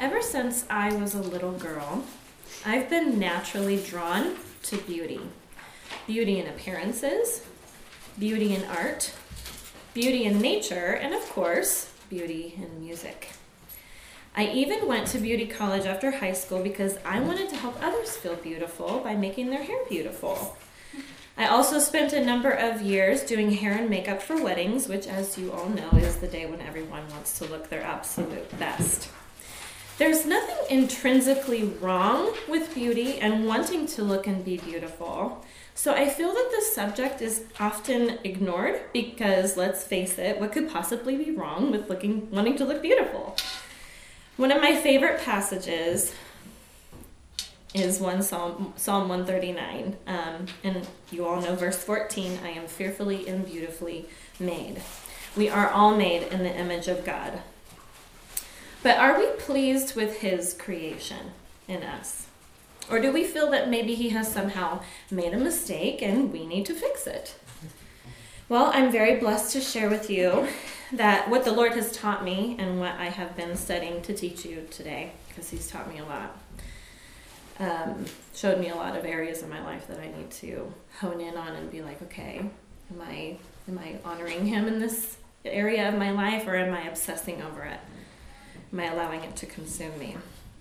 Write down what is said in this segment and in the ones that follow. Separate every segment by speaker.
Speaker 1: Ever since I was a little girl, I've been naturally drawn to beauty. Beauty in appearances, beauty in art, beauty in nature, and of course, beauty in music. I even went to beauty college after high school because I wanted to help others feel beautiful by making their hair beautiful. I also spent a number of years doing hair and makeup for weddings, which, as you all know, is the day when everyone wants to look their absolute best. There's nothing intrinsically wrong with beauty and wanting to look and be beautiful. So I feel that this subject is often ignored because, let's face it, what could possibly be wrong with wanting to look beautiful? One of my favorite passages is Psalm 139, and you all know verse 14, I am fearfully and beautifully made. We are all made in the image of God. But are we pleased with his creation in us? Or do we feel that maybe he has somehow made a mistake and we need to fix it? Well, I'm very blessed to share with you that what the Lord has taught me and what I have been studying to teach you today, because he's taught me a lot. Showed me a lot of areas in my life that I need to hone in on and be like, okay, am I honoring him in this area of my life, or am I obsessing over it? Am I allowing it to consume me?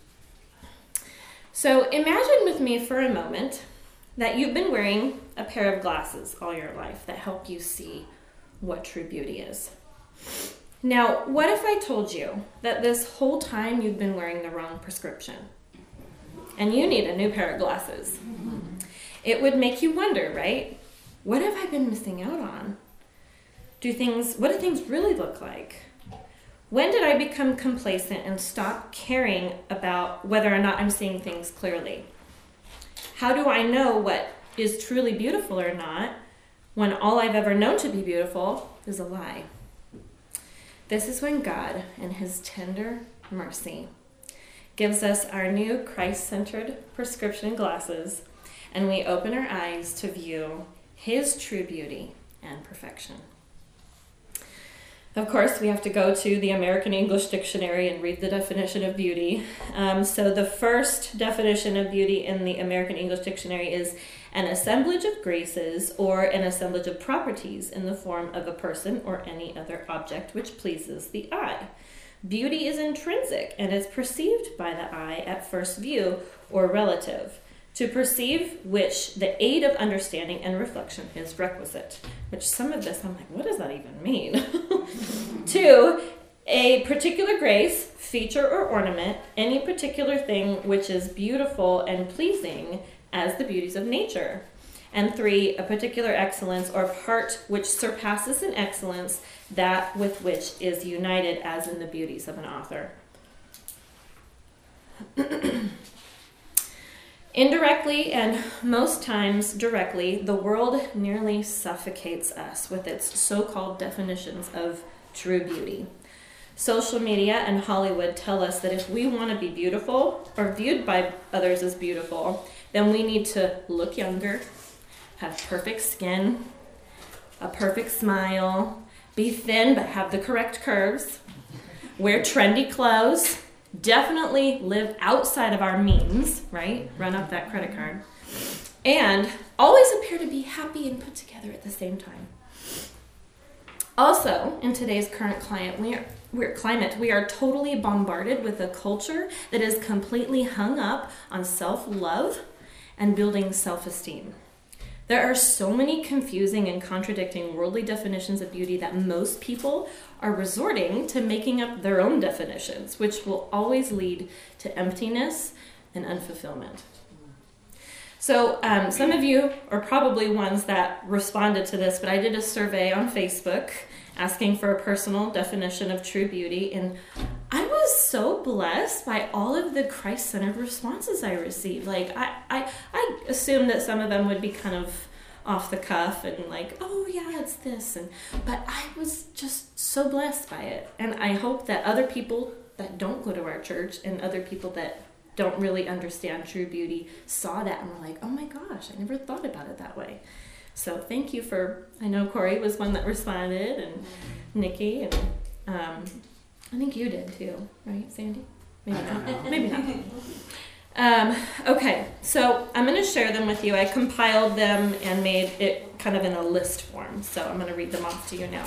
Speaker 1: So imagine with me for a moment that you've been wearing a pair of glasses all your life that help you see what true beauty is. Now, what if I told you that this whole time you've been wearing the wrong prescription and you need a new pair of glasses? It would make you wonder, right? What have I been missing out on? What do things really look like? When did I become complacent and stop caring about whether or not I'm seeing things clearly? How do I know what is truly beautiful or not when all I've ever known to be beautiful is a lie? This is when God, in his tender mercy, gives us our new Christ-centered prescription glasses, and we open our eyes to view his true beauty and perfection. Of course, we have to go to the American English Dictionary and read the definition of beauty. So the first definition of beauty in the American English Dictionary is an assemblage of graces or an assemblage of properties in the form of a person or any other object which pleases the eye. Beauty is intrinsic and is perceived by the eye at first view or relative, to perceive which the aid of understanding and reflection is requisite. Which some of this, I'm like, what does that even mean? 2, a particular grace, feature, or ornament, any particular thing which is beautiful and pleasing as the beauties of nature. And 3, a particular excellence or part which surpasses in excellence that with which is united as in the beauties of an author. Indirectly and most times directly, the world nearly suffocates us with its so-called definitions of true beauty. Social media and Hollywood tell us that if we want to be beautiful or viewed by others as beautiful, then we need to look younger, have perfect skin, a perfect smile, be thin but have the correct curves, wear trendy clothes, definitely live outside of our means, right? Run up that credit card. And always appear to be happy and put together at the same time. Also, in today's current climate, we are totally bombarded with a culture that is completely hung up on self-love and building self-esteem. There are so many confusing and contradicting worldly definitions of beauty that most people are resorting to making up their own definitions, which will always lead to emptiness and unfulfillment. So some of you are probably ones that responded to this, but I did a survey on Facebook asking for a personal definition of true beauty, and I was so blessed by all of the Christ-centered responses I received. Like, I assumed that some of them would be kind of off the cuff and like, oh yeah, it's this, but I was just so blessed by it. And I hope that other people that don't go to our church and other people that don't really understand true beauty saw that and were like, oh my gosh, I never thought about it that way. So thank you I know Corey was one that responded, and Nikki, and I think you did too, right, Sandy? Maybe not. Maybe not. Okay, so I'm going to share them with you. I compiled them and made it kind of in a list form, so I'm going to read them off to you now.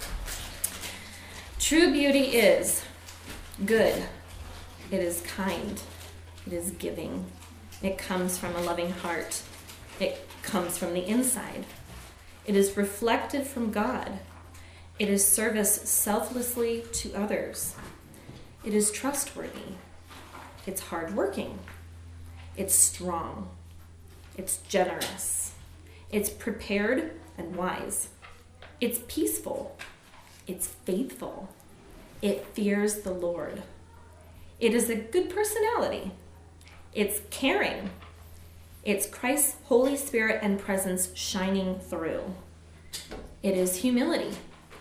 Speaker 1: True beauty is good. It is kind. It is giving. It comes from a loving heart. It comes from the inside. It is reflected from God. It is service selflessly to others. It is trustworthy. It's hardworking. It's strong. It's generous. It's prepared and wise. It's peaceful. It's faithful. It fears the Lord. It is a good personality. It's caring. It's Christ's Holy Spirit and presence shining through. It is humility.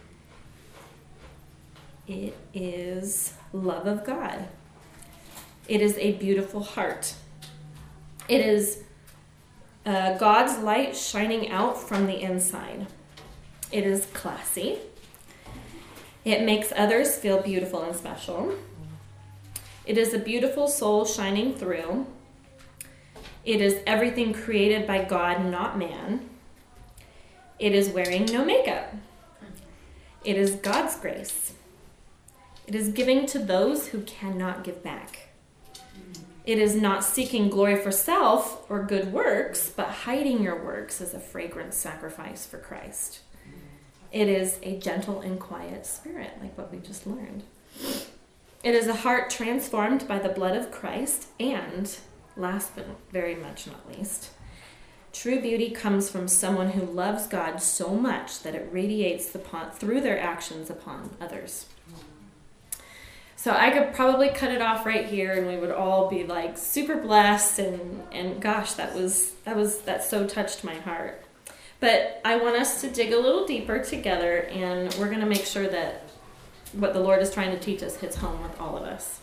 Speaker 1: It is love of God. It is a beautiful heart. It is God's light shining out from the inside. It is classy. It makes others feel beautiful and special. It is a beautiful soul shining through. It is everything created by God, not man. It is wearing no makeup. It is God's grace. It is giving to those who cannot give back. It is not seeking glory for self or good works, but hiding your works as a fragrant sacrifice for Christ. It is a gentle and quiet spirit, like what we just learned. It is a heart transformed by the blood of Christ, and last but very much not least, true beauty comes from someone who loves God so much that it radiates through their actions upon others. So I could probably cut it off right here and we would all be like super blessed and gosh, that so touched my heart. But I want us to dig a little deeper together, and we're going to make sure that what the Lord is trying to teach us hits home with all of us.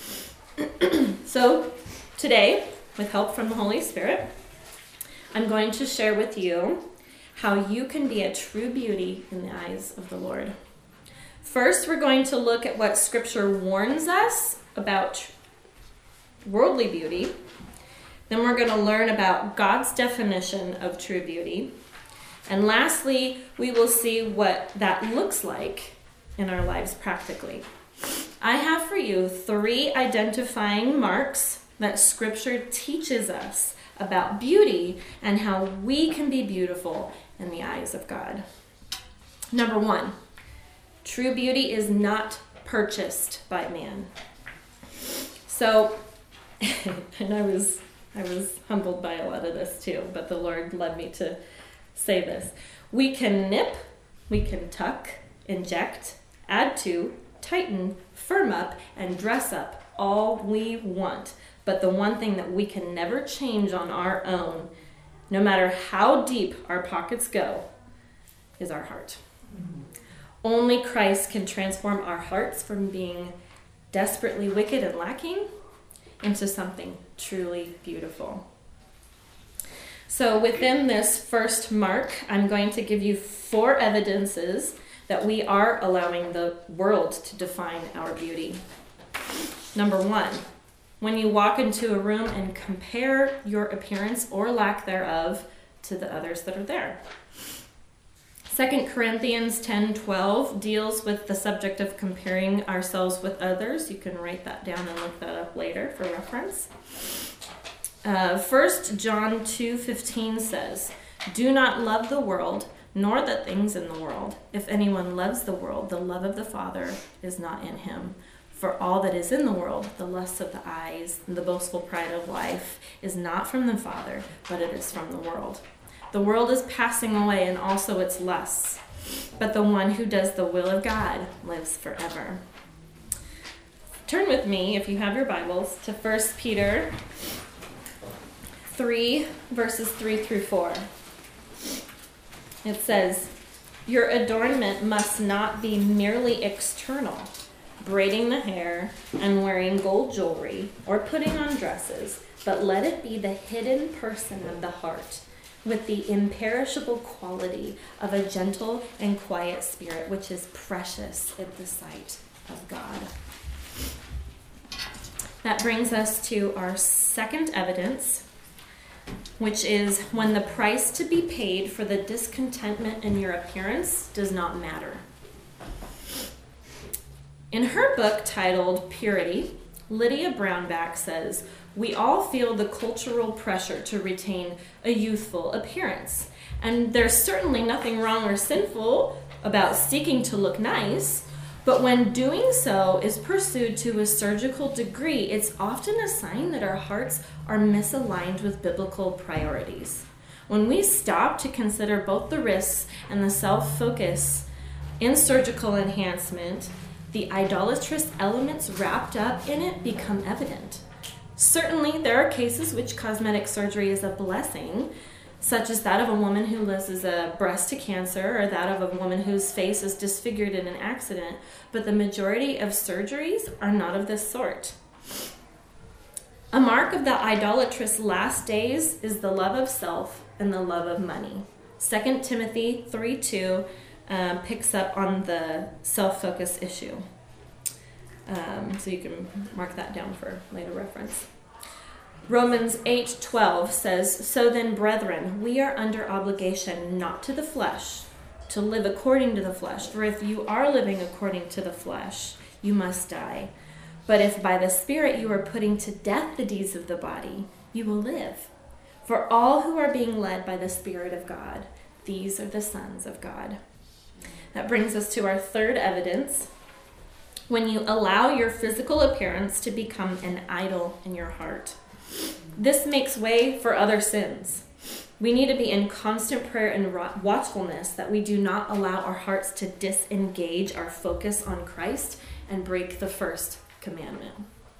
Speaker 1: So today, with help from the Holy Spirit, I'm going to share with you how you can be a true beauty in the eyes of the Lord. First, we're going to look at what Scripture warns us about worldly beauty. Then we're going to learn about God's definition of true beauty. And lastly, we will see what that looks like in our lives practically. I have for you 3 identifying marks that Scripture teaches us about beauty and how we can be beautiful in the eyes of God. Number 1, true beauty is not purchased by man. So, and I was humbled by a lot of this too, but the Lord led me to say this. We can nip, we can tuck, inject, add to, tighten, firm up, and dress up all we want. But the one thing that we can never change on our own, no matter how deep our pockets go, is our heart. Only Christ can transform our hearts from being desperately wicked and lacking into something truly beautiful. So within this first mark, I'm going to give you 4 evidences that we are allowing the world to define our beauty. Number 1, when you walk into a room and compare your appearance or lack thereof to the others that are there. 2 Corinthians 10:12 deals with the subject of comparing ourselves with others. You can write that down and look that up later for reference. 1 John 2:15 says, "Do not love the world, nor the things in the world. If anyone loves the world, the love of the Father is not in him. For all that is in the world, the lust of the eyes, and the boastful pride of life, is not from the Father, but it is from the world. The world is passing away, and also its lusts. But the one who does the will of God lives forever." Turn with me, if you have your Bibles, to 1 Peter 3, verses 3 through 4. It says, "Your adornment must not be merely external, braiding the hair and wearing gold jewelry or putting on dresses, but let it be the hidden person of the heart, with the imperishable quality of a gentle and quiet spirit, which is precious in the sight of God." That brings us to our second evidence, which is when the price to be paid for the discontentment in your appearance does not matter. In her book titled Purity, Lydia Brownback says, "We all feel the cultural pressure to retain a youthful appearance. And there's certainly nothing wrong or sinful about seeking to look nice, but when doing so is pursued to a surgical degree, it's often a sign that our hearts are misaligned with biblical priorities. When we stop to consider both the risks and the self-focus in surgical enhancement, the idolatrous elements wrapped up in it become evident. Certainly, there are cases which cosmetic surgery is a blessing, such as that of a woman who loses a breast to cancer or that of a woman whose face is disfigured in an accident, but the majority of surgeries are not of this sort. A mark of the idolatrous last days is the love of self and the love of money. 2 Timothy 3:2 picks up on the self-focus issue. So you can mark that down for later reference. Romans 8:12 says, "So then, brethren, we are under obligation not to the flesh, to live according to the flesh. For if you are living according to the flesh, you must die. But if by the Spirit you are putting to death the deeds of the body, you will live. For all who are being led by the Spirit of God, these are the sons of God." That brings us to our third evidence. When you allow your physical appearance to become an idol in your heart, this makes way for other sins. We need to be in constant prayer and watchfulness that we do not allow our hearts to disengage our focus on Christ and break the first commandment.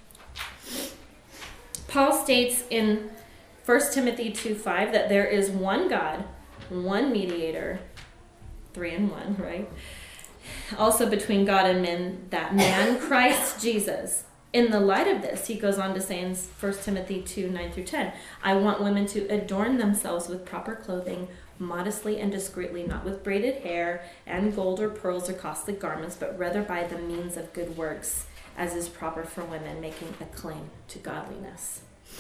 Speaker 1: Paul states in 1 Timothy 2:5 that there is one God, one mediator, 3 in 1, right? Also between God and men, that man, Christ Jesus. In the light of this, he goes on to say in 1 Timothy 2:9-10, "I want women to adorn themselves with proper clothing, modestly and discreetly, not with braided hair and gold or pearls or costly garments, but rather by the means of good works, as is proper for women, making a claim to godliness."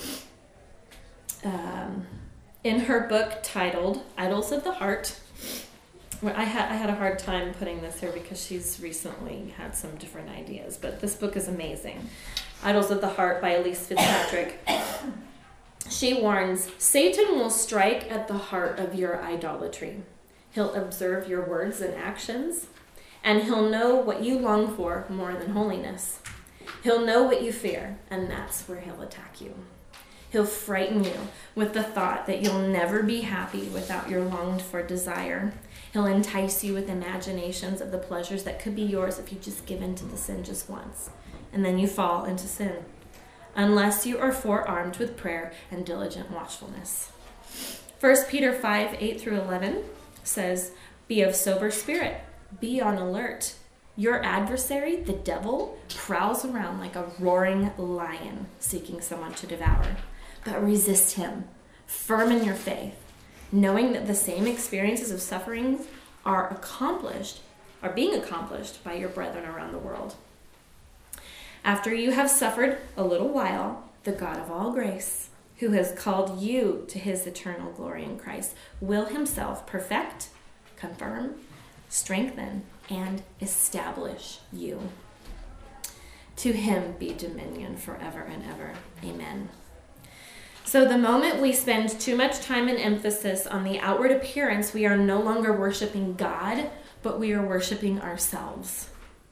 Speaker 1: In her book titled Idols of the Heart, I had a hard time putting this here because she's recently had some different ideas, but this book is amazing. Idols of the Heart by Elise Fitzpatrick. She warns, "Satan will strike at the heart of your idolatry. He'll observe your words and actions, and he'll know what you long for more than holiness. He'll know what you fear, and that's where he'll attack you. He'll frighten you with the thought that you'll never be happy without your longed-for desire. He'll entice you with imaginations of the pleasures that could be yours if you just give in to the sin just once. And then you fall into sin, unless you are forearmed with prayer and diligent watchfulness." 1 Peter 5:8-11 says, "Be of sober spirit. Be on alert. Your adversary, the devil, prowls around like a roaring lion, seeking someone to devour. But resist him, firm in your faith, knowing that the same experiences of suffering are being accomplished by your brethren around the world. After you have suffered a little while, the God of all grace, who has called you to his eternal glory in Christ, will himself perfect, confirm, strengthen, and establish you. To him be dominion forever and ever. Amen." So the moment we spend too much time and emphasis on the outward appearance, we are no longer worshiping God, but we are worshiping ourselves.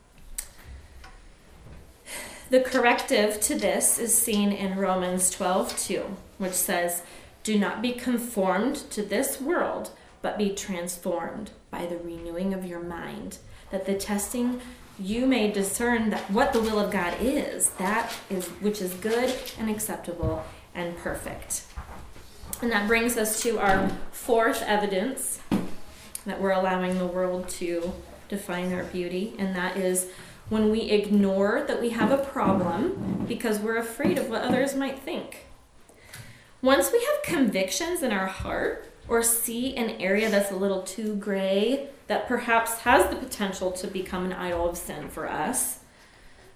Speaker 1: The corrective to this is seen in Romans 12:2, which says, "Do not be conformed to this world, but be transformed by the renewing of your mind, that the testing you may discern that what the will of God is, that is which is good and acceptable and perfect." And that brings us to our fourth evidence that we're allowing the world to define our beauty, and that is when we ignore that we have a problem because we're afraid of what others might think. Once we have convictions in our heart or see an area that's a little too gray that perhaps has the potential to become an idol of sin for us,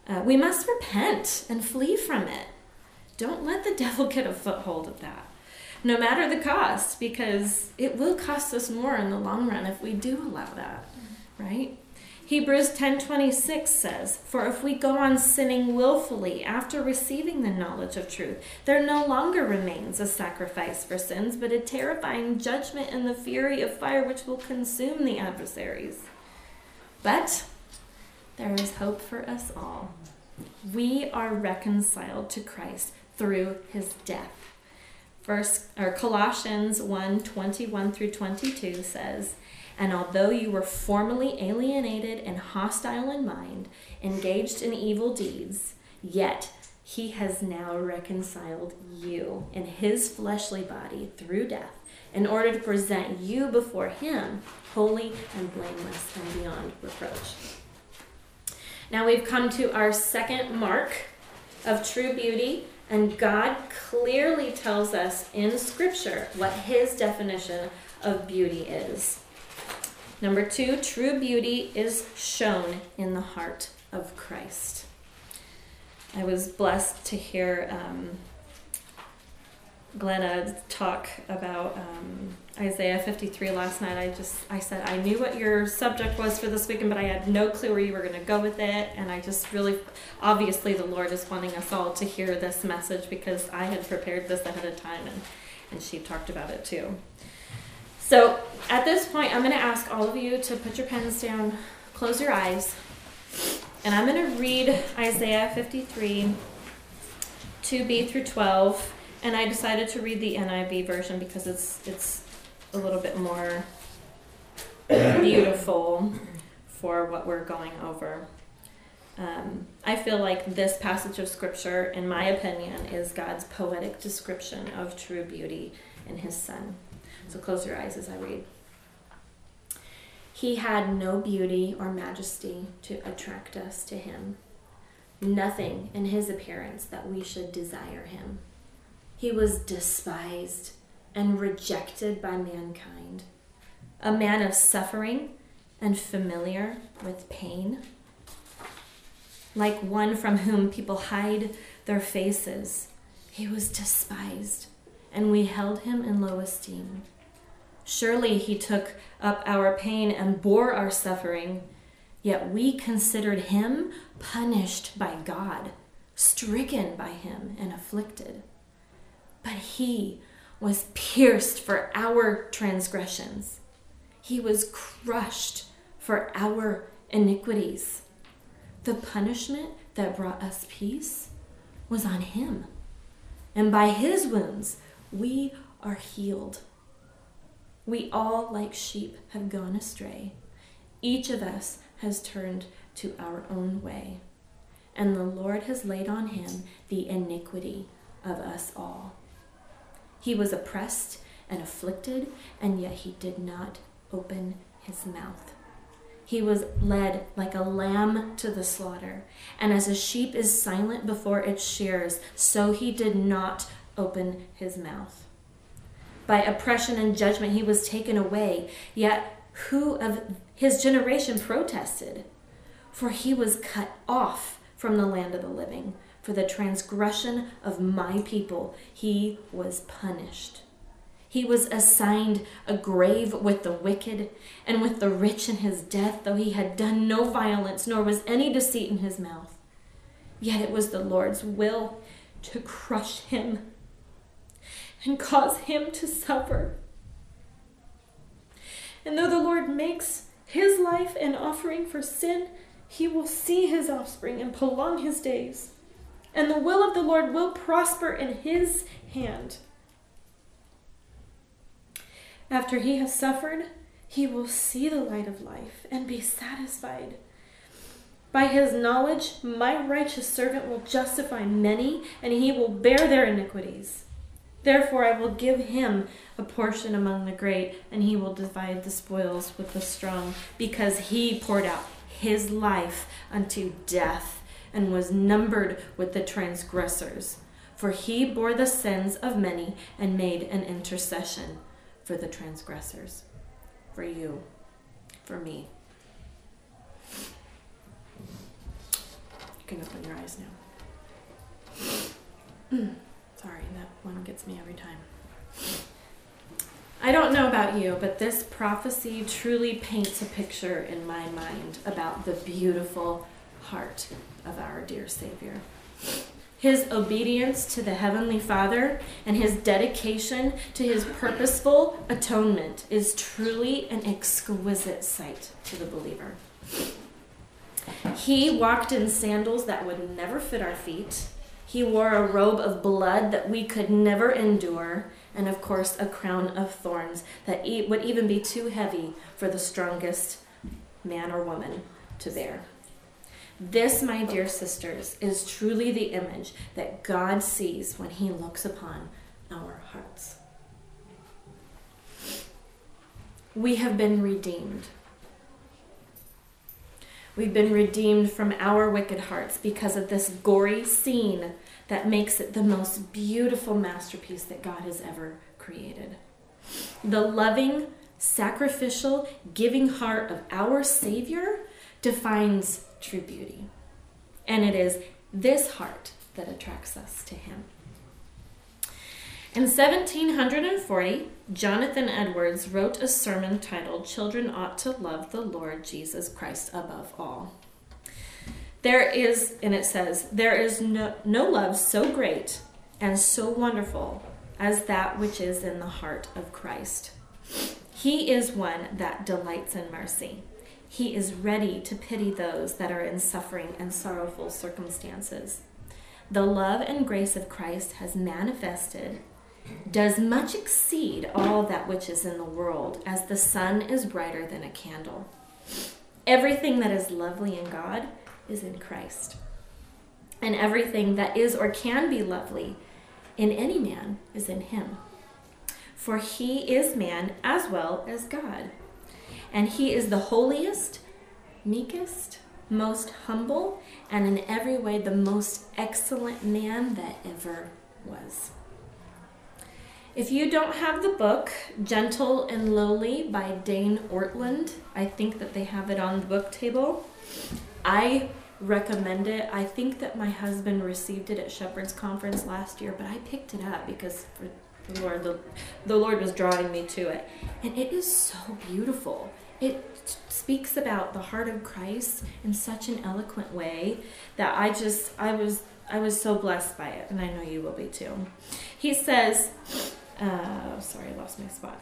Speaker 1: We must repent and flee from it. Don't let the devil get a foothold of that, no matter the cost, because it will cost us more in the long run if we do allow that, right? Hebrews 10:26 says, "For if we go on sinning willfully after receiving the knowledge of truth, there no longer remains a sacrifice for sins, but a terrifying judgment and the fury of fire which will consume the adversaries." But there is hope for us all. We are reconciled to Christ through his death. Colossians 1:21 through 22 says, "And although you were formerly alienated and hostile in mind, engaged in evil deeds, yet he has now reconciled you in his fleshly body through death, in order to present you before him holy and blameless and beyond reproach." Now we've come to our second mark of true beauty, and God clearly tells us in Scripture what his definition of beauty is. Number 2, true beauty is shown in the heart of Christ. I was blessed to hear Glenna talk about Isaiah 53 last night. I said, I knew what your subject was for this weekend, but I had no clue where you were going to go with it. And I just really, obviously the Lord is wanting us all to hear this message, because I had prepared this ahead of time, and she talked about it too. So at this point, I'm going to ask all of you to put your pens down, close your eyes, and I'm going to read Isaiah 53, 2b through 12. And I decided to read the NIV version because it's a little bit more beautiful for what we're going over. I feel like this passage of Scripture, in my opinion, is God's poetic description of true beauty in his Son. So close your eyes as I read. "He had no beauty or majesty to attract us to him, nothing in his appearance that we should desire him. He was despised and rejected by mankind, a man of suffering and familiar with pain. Like one from whom people hide their faces, he was despised, and we held him in low esteem. Surely he took up our pain and bore our suffering, yet we considered him punished by God, stricken by him and afflicted. But he was pierced for our transgressions. He was crushed for our iniquities. The punishment that brought us peace was on him, and by his wounds we are healed. We all, like sheep, have gone astray. Each of us has turned to our own way, and the Lord has laid on him the iniquity of us all. He was oppressed and afflicted, and yet he did not open his mouth. He was led like a lamb to the slaughter, and as a sheep is silent before its shearers, so he did not open his mouth. By oppression and judgment he was taken away, yet who of his generation protested? For he was cut off from the land of the living. For the transgression of my people he was punished. He was assigned a grave with the wicked and with the rich in his death, though he had done no violence, nor was any deceit in his mouth. Yet it was the Lord's will to crush him and cause him to suffer. And though the Lord makes his life an offering for sin, he will see his offspring and prolong his days. And the will of the Lord will prosper in his hand. After he has suffered, he will see the light of life and be satisfied. By his knowledge, my righteous servant will justify many, and he will bear their iniquities. Therefore I will give him a portion among the great, and he will divide the spoils with the strong, because he poured out his life unto death, and was numbered with the transgressors. For he bore the sins of many and made an intercession for the transgressors, for you, for me. can open your eyes now. Sorry, that one gets me every time. I don't know about you, but this prophecy truly paints a picture in my mind about the beautiful heart of our dear Savior. His obedience to the Heavenly Father and his dedication to his purposeful atonement is truly an exquisite sight to the believer. He walked in sandals that would never fit our feet. He wore a robe of blood that we could never endure, and of course a crown of thorns that would even be too heavy for the strongest man or woman to bear. This, my dear sisters, is truly the image that God sees when he looks upon our hearts. We have been redeemed. We've been redeemed from our wicked hearts because of this gory scene that makes it the most beautiful masterpiece that God has ever created. The loving, sacrificial, giving heart of our Savior defines true beauty. And it is this heart that attracts us to him. In 1740, Jonathan Edwards wrote a sermon titled, "Children Ought to Love the Lord Jesus Christ Above All." It says, there is no love so great and so wonderful as that which is in the heart of Christ. He is one that delights in mercy. He is ready to pity those that are in suffering and sorrowful circumstances. The love and grace of Christ has manifested, does much exceed all that which is in the world, as the sun is brighter than a candle. Everything that is lovely in God is in Christ. And everything that is or can be lovely in any man is in him. For he is man as well as God. And he is the holiest, meekest, most humble, and in every way the most excellent man that ever was. If you don't have the book, Gentle and Lowly by Dane Ortland, I think that they have it on the book table. I recommend it. I think that my husband received it at Shepherd's Conference last year, but I picked it up because for the Lord was drawing me to it. And it is so beautiful. It speaks about the heart of Christ in such an eloquent way that I was so blessed by it, and I know you will be too. He says, sorry, I lost my spot.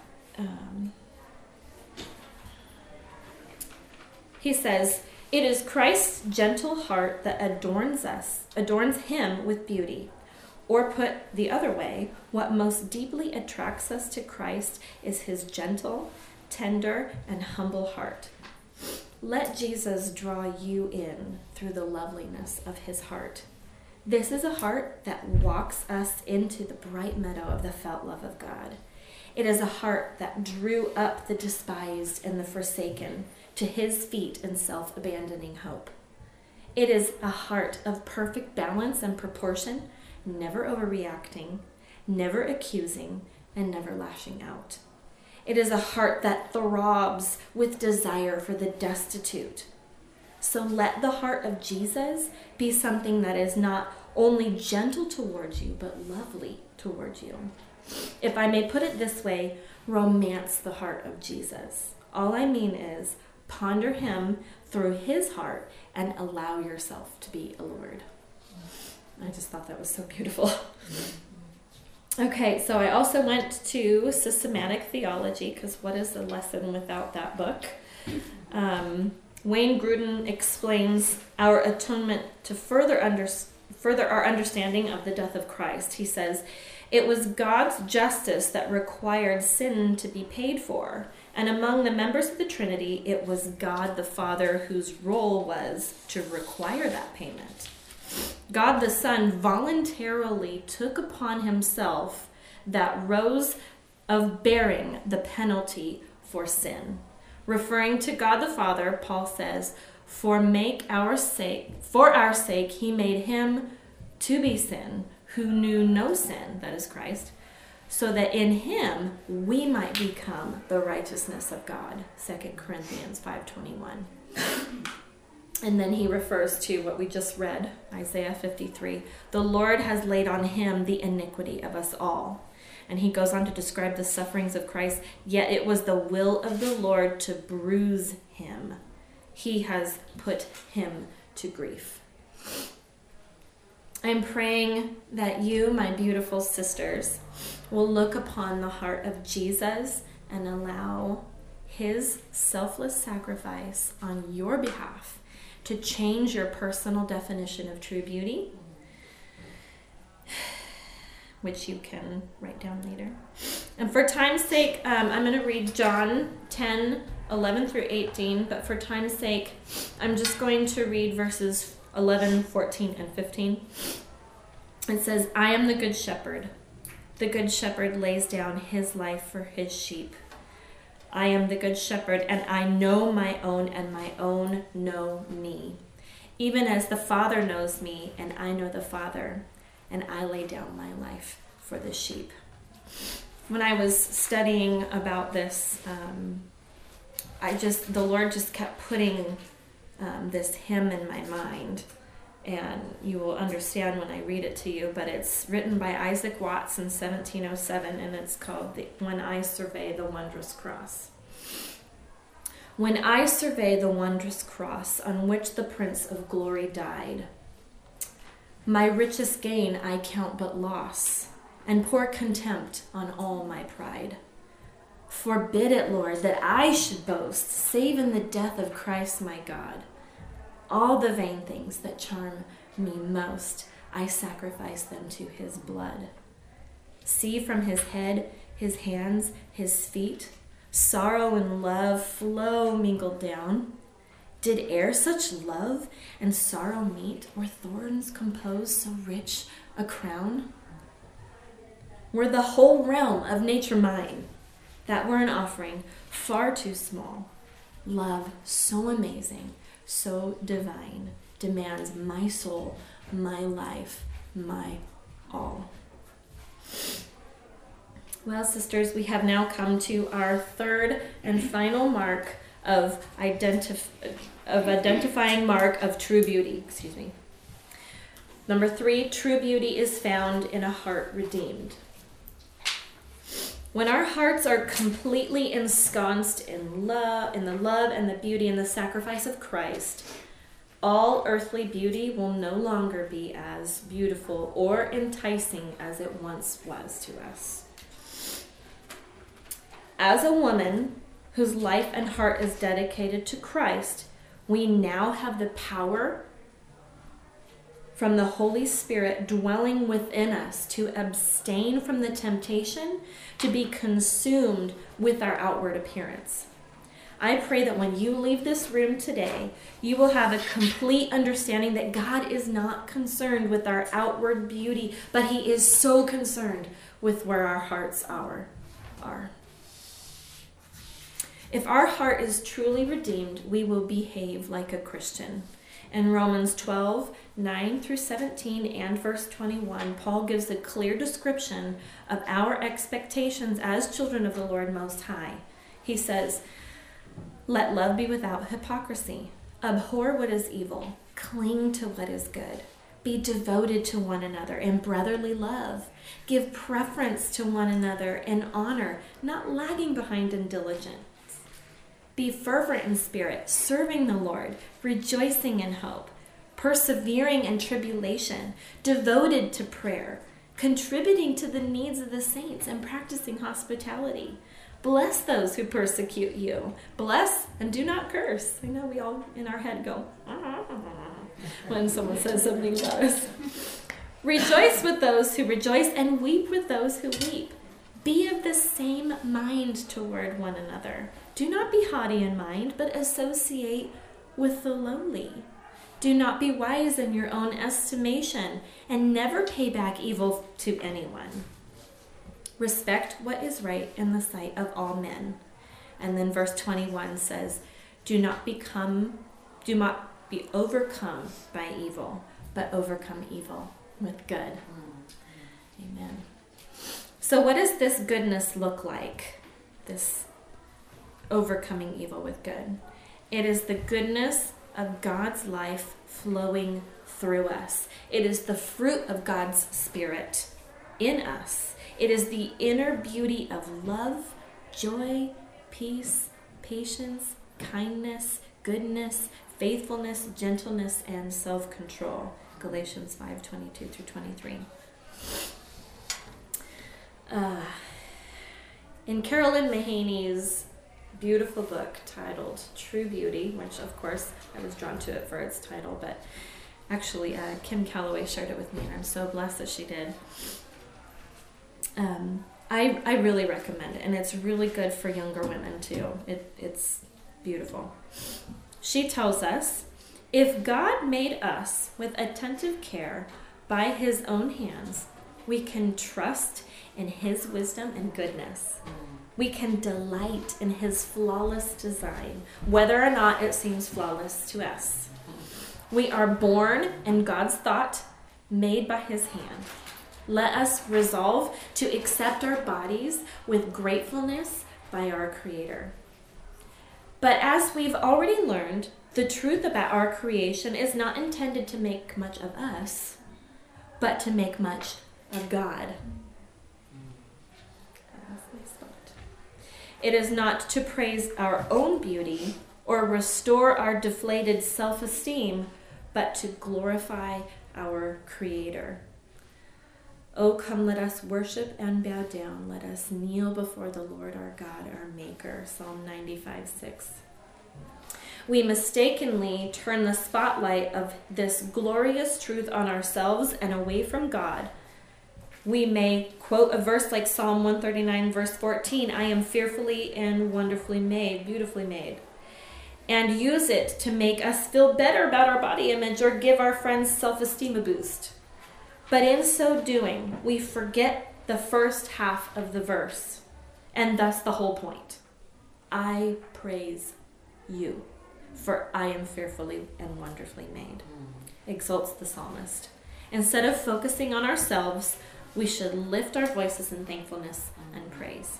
Speaker 1: He says, "It is Christ's gentle heart that adorns him with beauty. Or put the other way, what most deeply attracts us to Christ is his gentle, tender, and humble heart. Let Jesus draw you in through the loveliness of his heart. This is a heart that walks us into the bright meadow of the felt love of God. It is a heart that drew up the despised and the forsaken to his feet in self-abandoning hope. It is a heart of perfect balance and proportion, never overreacting, never accusing, and never lashing out. It is a heart that throbs with desire for the destitute. So let the heart of Jesus be something that is not only gentle towards you, but lovely towards you. If I may put it this way, romance the heart of Jesus. All I mean is ponder him through his heart and allow yourself to be allured." I just thought that was so beautiful. Okay, so I also went to systematic theology, because what is a lesson without that book? Wayne Grudem explains our atonement to further our understanding of the death of Christ. He says, "It was God's justice that required sin to be paid for, and among the members of the Trinity, it was God the Father whose role was to require that payment. God the Son voluntarily took upon himself that rose of bearing the penalty for sin." Referring to God the Father, Paul says, for our sake, he made him to be sin, who knew no sin," that is Christ, "so that in him we might become the righteousness of God." 2 Corinthians 5:21. And then he refers to what we just read, Isaiah 53. The Lord has laid on him the iniquity of us all. And he goes on to describe the sufferings of Christ. Yet it was the will of the Lord to bruise him. He has put him to grief. I'm praying that you, my beautiful sisters, will look upon the heart of Jesus and allow his selfless sacrifice on your behalf to change your personal definition of true beauty, which you can write down later. And for time's sake, I'm going to read John 10, 11 through 18, but for time's sake, I'm just going to read verses 11, 14, and 15. It says, I am the good shepherd. The good shepherd lays down his life for his sheep. I am the good shepherd, and I know my own, and my own know me. Even as the Father knows me, and I know the Father, and I lay down my life for the sheep. When I was studying about this, the Lord just kept putting this hymn in my mind, and you will understand when I read it to you, but it's written by Isaac Watts in 1707, and it's called When I Survey the Wondrous Cross. When I survey the wondrous cross on which the Prince of Glory died, my richest gain I count but loss, and pour contempt on all my pride. Forbid it, Lord, that I should boast, save in the death of Christ my God. All the vain things that charm me most, I sacrifice them to his blood. See from his head, his hands, his feet, sorrow and love flow mingled down. Did e'er such love and sorrow meet, or thorns compose so rich a crown? Were the whole realm of nature mine, that were an offering far too small. Love so amazing, so divine, demands my soul, my life, my all. Well, sisters, we have now come to our third and final mark of identifying mark of true beauty. Number 3, true beauty is found in a heart redeemed. When our hearts are completely ensconced in love, in the love and the beauty and the sacrifice of Christ, all earthly beauty will no longer be as beautiful or enticing as it once was to us. As a woman whose life and heart is dedicated to Christ, we now have the power from the Holy Spirit dwelling within us to abstain from the temptation to be consumed with our outward appearance. I pray that when you leave this room today, you will have a complete understanding that God is not concerned with our outward beauty, but he is so concerned with where our hearts are. If our heart is truly redeemed, we will behave like a Christian. In Romans 12, 9 through 17 and verse 21, Paul gives a clear description of our expectations as children of the Lord Most High. He says, let love be without hypocrisy. Abhor what is evil. Cling to what is good. Be devoted to one another in brotherly love. Give preference to one another in honor, not lagging behind in diligence. Be fervent in spirit, serving the Lord, rejoicing in hope, persevering in tribulation, devoted to prayer, contributing to the needs of the saints, and practicing hospitality. Bless those who persecute you. Bless and do not curse. I know we all in our head go, when someone says something about us. Rejoice with those who rejoice and weep with those who weep. Be of the same mind toward one another. Do not be haughty in mind, but associate with the lowly. Do not be wise in your own estimation, and never pay back evil to anyone. Respect what is right in the sight of all men. And then verse 21 says, do not be overcome by evil, but overcome evil with good. Amen. So what does this goodness look like? This overcoming evil with good. It is the goodness of God's life flowing through us. It is the fruit of God's Spirit in us. It is the inner beauty of love, joy, peace, patience, kindness, goodness, faithfulness, gentleness, and self-control. Galatians 5:22 through 23. In Carolyn Mahaney's beautiful book titled True Beauty, which of course I was drawn to it for its title, but actually Kim Calloway shared it with me, and I'm so blessed that she did. I really recommend it, and it's really good for younger women too. It's beautiful. She tells us, if God made us with attentive care by his own hands, we can trust in his wisdom and goodness. We can delight in his flawless design, whether or not it seems flawless to us. We are born in God's thought, made by his hand. Let us resolve to accept our bodies with gratefulness by our Creator. But as we've already learned, the truth about our creation is not intended to make much of us, but to make much of God. It is not to praise our own beauty or restore our deflated self-esteem, but to glorify our Creator. Oh, come, let us worship and bow down. Let us kneel before the Lord our God, our Maker. Psalm 95:6. We mistakenly turn the spotlight of this glorious truth on ourselves and away from God. We may quote a verse like Psalm 139, verse 14, I am fearfully and wonderfully made, beautifully made, and use it to make us feel better about our body image or give our friends self-esteem a boost. But in so doing, we forget the first half of the verse, and thus the whole point. I praise you, for I am fearfully and wonderfully made, exults the psalmist. Instead of focusing on ourselves, we should lift our voices in thankfulness and praise.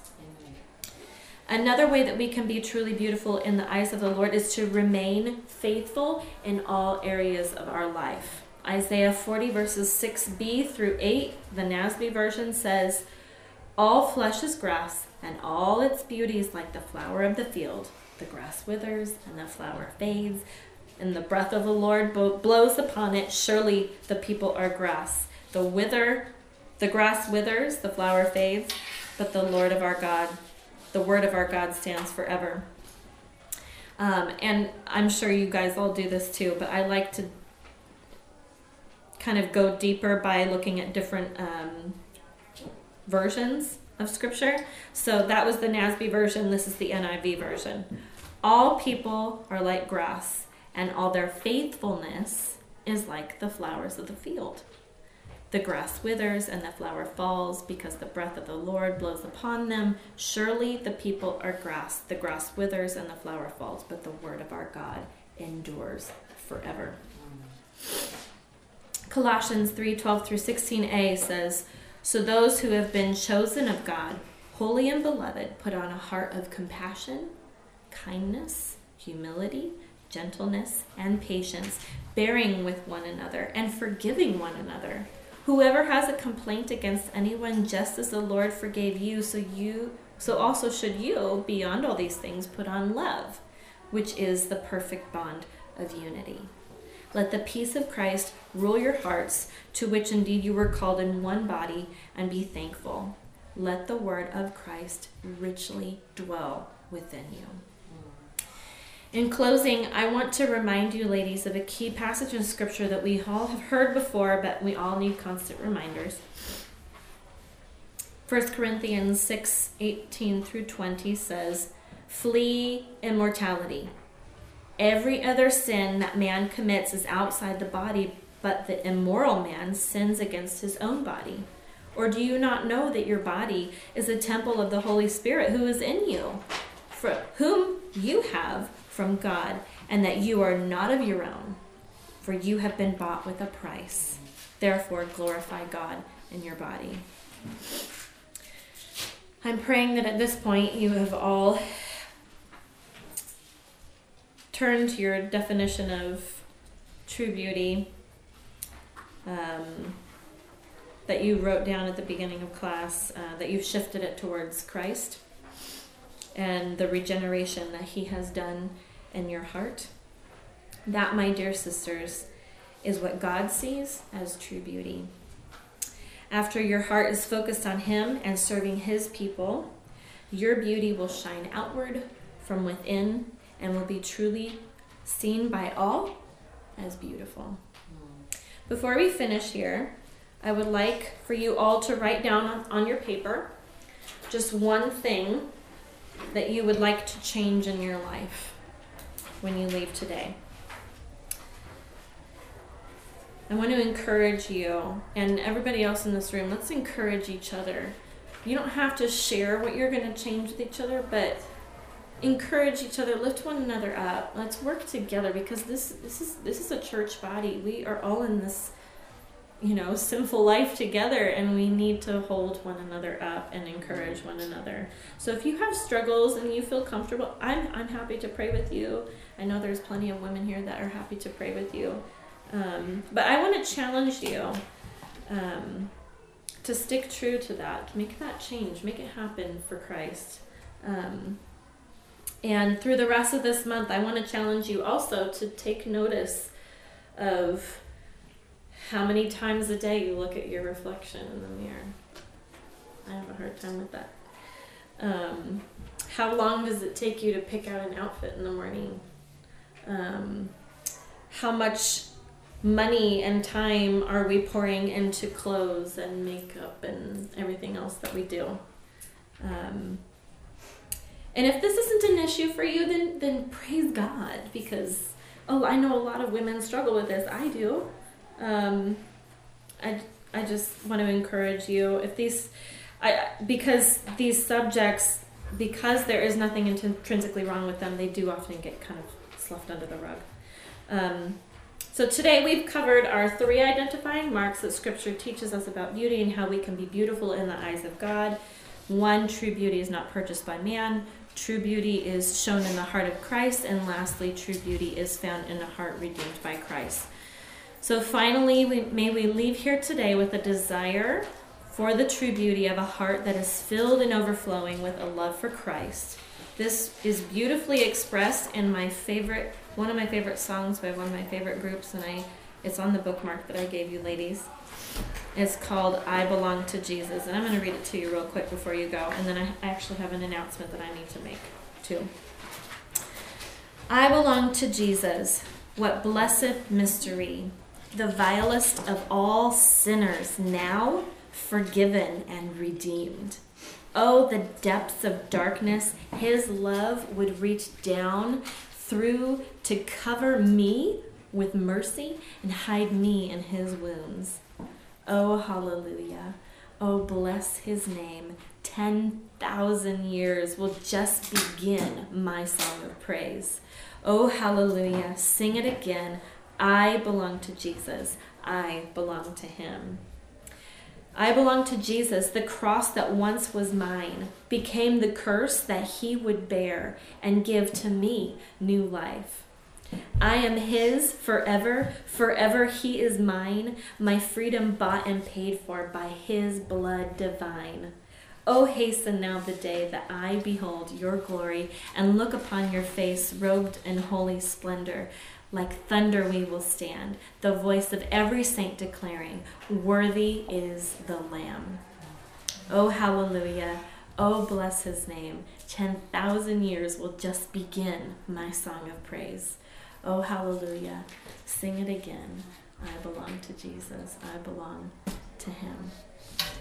Speaker 1: Another way that we can be truly beautiful in the eyes of the Lord is to remain faithful in all areas of our life. Isaiah 40 verses 6b through 8, the NASB version says, all flesh is grass, and all its beauty is like the flower of the field. The grass withers, and the flower fades, and the breath of the Lord blows upon it. Surely the people are grass. The grass withers, the flower fades, but the word of our God stands forever. And I'm sure you guys all do this too, but I like to kind of go deeper by looking at different versions of scripture. So that was the NASB version. This is the NIV version. All people are like grass, and all their faithfulness is like the flowers of the field. The grass withers and the flower falls because the breath of the Lord blows upon them. Surely the people are grass. The grass withers and the flower falls, but the word of our God endures forever. Colossians 3:12 through 16a says, so those who have been chosen of God, holy and beloved, put on a heart of compassion, kindness, humility, gentleness, and patience, bearing with one another and forgiving one another. Whoever has a complaint against anyone, just as the Lord forgave you, so also should you, beyond all these things, put on love, which is the perfect bond of unity. Let the peace of Christ rule your hearts, to which indeed you were called in one body, and be thankful. Let the word of Christ richly dwell within you. In closing, I want to remind you, ladies, of a key passage in Scripture that we all have heard before, but we all need constant reminders. 1 Corinthians 6:18 through 20 says, flee immorality. Every other sin that man commits is outside the body, but the immoral man sins against his own body. Or do you not know that your body is a temple of the Holy Spirit who is in you, whom you have from God, and that you are not of your own, for you have been bought with a price. Therefore, glorify God in your body. I'm praying that at this point you have all turn to your definition of true beauty that you wrote down at the beginning of class, that you've shifted it towards Christ and the regeneration that he has done in your heart. That, my dear sisters, is what God sees as true beauty. After your heart is focused on him and serving his people, your beauty will shine outward from within and will be truly seen by all as beautiful. Before we finish here, I would like for you all to write down on your paper just one thing that you would like to change in your life when you leave today. I want to encourage you and everybody else in this room. Let's encourage each other. You don't have to share what you're going to change with each other, but encourage each other, lift one another up. Let's work together, because this is a church body. We are all in this, sinful life together, and we need to hold one another up and encourage one another. So if you have struggles and you feel comfortable, I'm happy to pray with you. I know there's plenty of women here that are happy to pray with you. But I want to challenge you to stick true to that. Make that change. Make it happen for Christ. And through the rest of this month, I want to challenge you also to take notice of how many times a day you look at your reflection in the mirror. I have a hard time with that. How long does it take you to pick out an outfit in the morning? How much money and time are we pouring into clothes and makeup and everything else that we do? And if this isn't an issue for you, then praise God, because I know a lot of women struggle with this. I do. I just want to encourage you, because these subjects, because there is nothing intrinsically wrong with them, they do often get kind of sloughed under the rug. So today we've covered our 3 identifying marks that Scripture teaches us about beauty and how we can be beautiful in the eyes of God. 1, true beauty is not purchased by man. True beauty is shown in the heart of Christ. And lastly, true beauty is found in a heart redeemed by Christ. So finally, may we leave here today with a desire for the true beauty of a heart that is filled and overflowing with a love for Christ. This is beautifully expressed in one of my favorite songs by one of my favorite groups, and it's on the bookmark that I gave you, ladies. It's called I Belong to Jesus, and I'm going to read it to you real quick before you go, and then I actually have an announcement that I need to make too. I belong to Jesus, what blessed mystery, the vilest of all sinners, now forgiven and redeemed. Oh, the depths of darkness his love would reach down through to cover me with mercy and hide me in his wounds. Oh, hallelujah. Oh, bless his name. 10,000 years will just begin my song of praise. Oh, hallelujah. Sing it again. I belong to Jesus. I belong to him. I belong to Jesus. The cross that once was mine became the curse that he would bear and give to me new life. I am his forever. Forever he is mine. My freedom bought and paid for by his blood divine. Oh, hasten now the day that I behold your glory and look upon your face robed in holy splendor. Like thunder we will stand, the voice of every saint declaring, worthy is the Lamb. Oh, hallelujah. Oh, bless his name. 10,000 years will just begin my song of praise. Oh, hallelujah. Sing it again. I belong to Jesus. I belong to him.